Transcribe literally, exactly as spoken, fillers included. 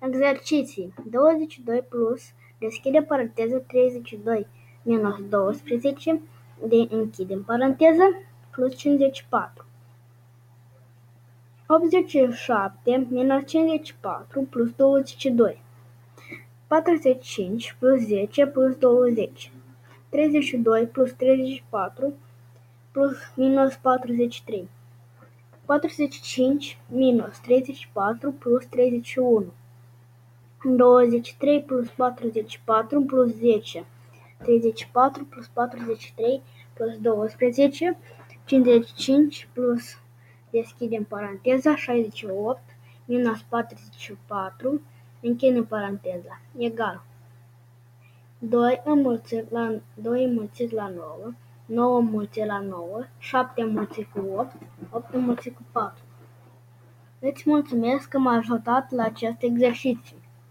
Exerciții. douăzeci și doi plus, deschide paranteză, treizeci și doi minus doisprezece, de închide paranteză, plus cincizeci și patru. optzeci și șapte minus cincizeci și patru plus douăzeci și doi. patruzeci și cinci plus zece plus douăzeci. treizeci și doi plus treizeci și patru plus minus patruzeci și trei. patruzeci și cinci minus treizeci și patru plus treizeci și unu. douăzeci și trei plus patruzeci și patru plus zece. treizeci și patru plus patruzeci și trei plus doisprezece. cincizeci și cinci plus, deschidem paranteza, șaizeci și opt minus patruzeci și patru, închidem paranteza, egal. doi înmulțit la, doi înmulțit la nouă, nouă înmulțit la nouă, șapte înmulțit cu opt, opt înmulțit cu patru. Îți mulțumesc că m-ai ajutat la acest exercițiu.